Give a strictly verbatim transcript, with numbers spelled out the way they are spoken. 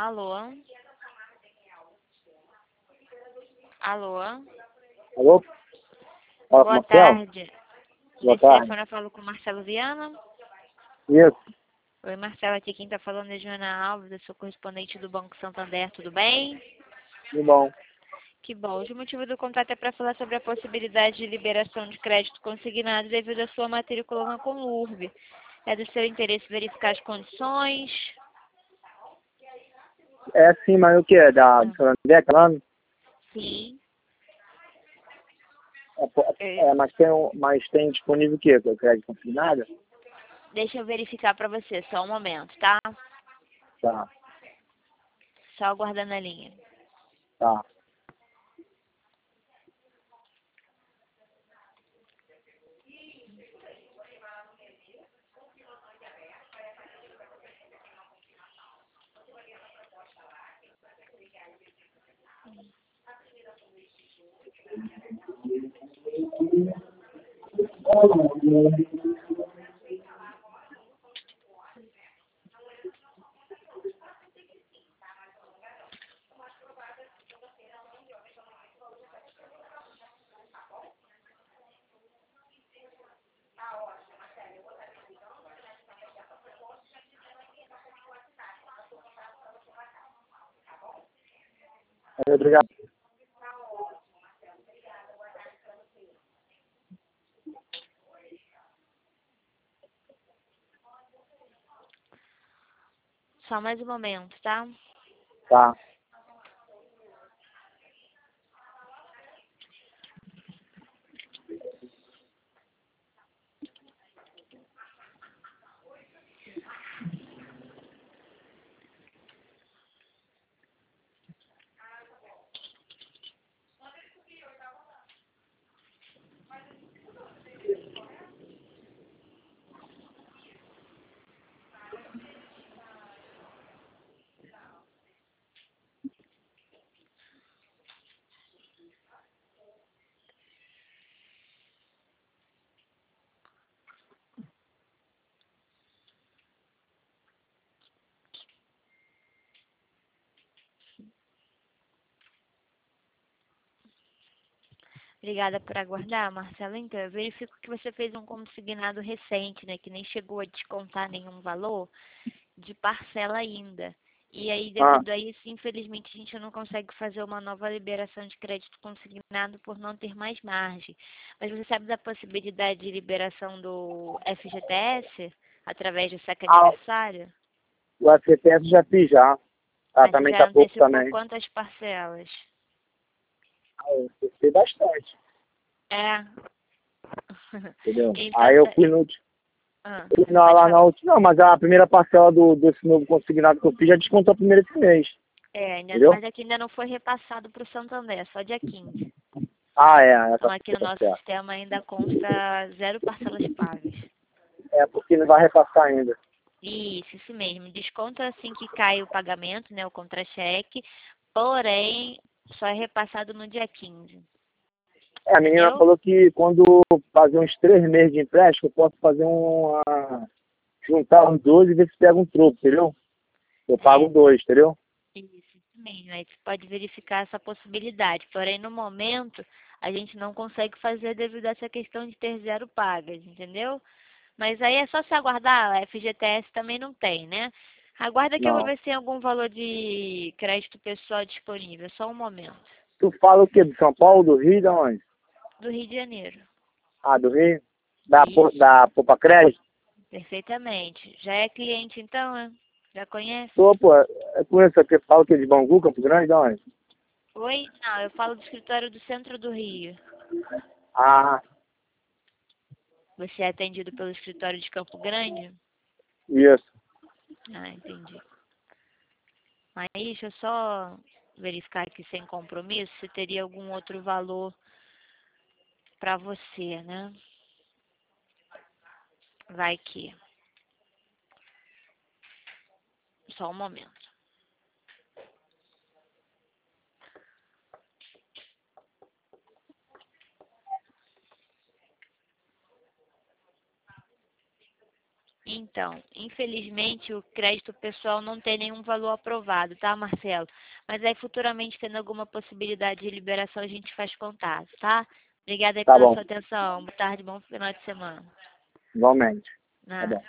Alô? Alô? Alô? Fala com o Boa Marcelo? tarde. Boa Esse tarde. telefone eu falo com o Marcelo Viana. Isso. Oi, Marcelo, aqui quem tá falando é Joana Alves, eu sou correspondente do Banco Santander, tudo bem? Tudo bom. Que bom. Hoje o motivo do contato é para falar sobre a possibilidade de liberação de crédito consignado devido à sua matrícula na Conurb. É do seu interesse verificar as condições? É sim, mas o que? É da Ah, do Santander, falando? sim. É, po- É, é, mas, tem, um- mas tem disponível o quê? O crédito consignado? deixa eu verificar para você, só um momento, tá? Tá, Só aguardando a linha. tá. É, obrigado. Só mais um momento, tá? Tá. Obrigada por aguardar, Marcelo. Então, eu verifico que você fez um consignado recente, né? Que nem chegou a descontar nenhum valor de parcela ainda. E aí, Ah, devido a isso, infelizmente, a gente não consegue fazer uma nova liberação de crédito consignado por não ter mais margem. Mas você sabe da possibilidade de liberação do F G T S através do saque ah, aniversário? o F P S já fiz já. Ah, Mas você também já tá pouco antecipou também. quantas parcelas? Ah, eu fiz bastante, É. entendeu? Então, Aí eu tá- fui no último. ah, fui na- pode lá na falar. última. Não, mas a primeira parcela do, desse novo consignado que eu fiz já descontou a primeira esse mês. É, ainda, Entendeu? mas aqui ainda não foi repassado para o Santander, só dia quinze. Ah, é. Então Essa aqui no tá nosso certo. sistema ainda consta zero parcelas pagas. É porque não vai repassar ainda. Isso, isso mesmo. Desconta assim que cai o pagamento, né, o contra-cheque, porém só é repassado no dia quinze. É, a menina Entendeu? falou que quando fazer uns três meses de empréstimo, eu posso fazer uma. Juntar uns dois e ver se pega um troco, entendeu? Eu pago É, dois, entendeu? isso, isso mesmo. Aí você pode verificar essa possibilidade. Porém, no momento, a gente não consegue fazer devido a essa questão de ter zero pagas, entendeu? Mas aí é só se aguardar, a F G T S também não tem, né? Aguarda que eu vou Não. ver se tem algum valor de crédito pessoal disponível, só um momento. Tu fala o quê? Do São Paulo, do Rio, da onde? Do Rio de Janeiro. Ah, do Rio? Da, Po- Isso, da Popa Crédito? perfeitamente. Já é cliente então, né? Já conhece? Tô, pô, é com isso aqui, fala o quê? De Bangu, Campo Grande, da onde? Oi? Não, eu falo do escritório do centro do Rio. Ah, Você é atendido pelo escritório de Campo Grande? isso. Ah, entendi. Mas deixa eu só verificar aqui sem compromisso se teria algum outro valor para você, né? Vai que. Só um momento. Então, infelizmente o crédito pessoal não tem nenhum valor aprovado, tá, Marcelo? Mas aí futuramente, tendo alguma possibilidade de liberação, a gente faz contato, tá? Obrigada aí Tá pela bom, sua atenção. Boa tarde, bom final de semana. igualmente. Tá Nada. bom.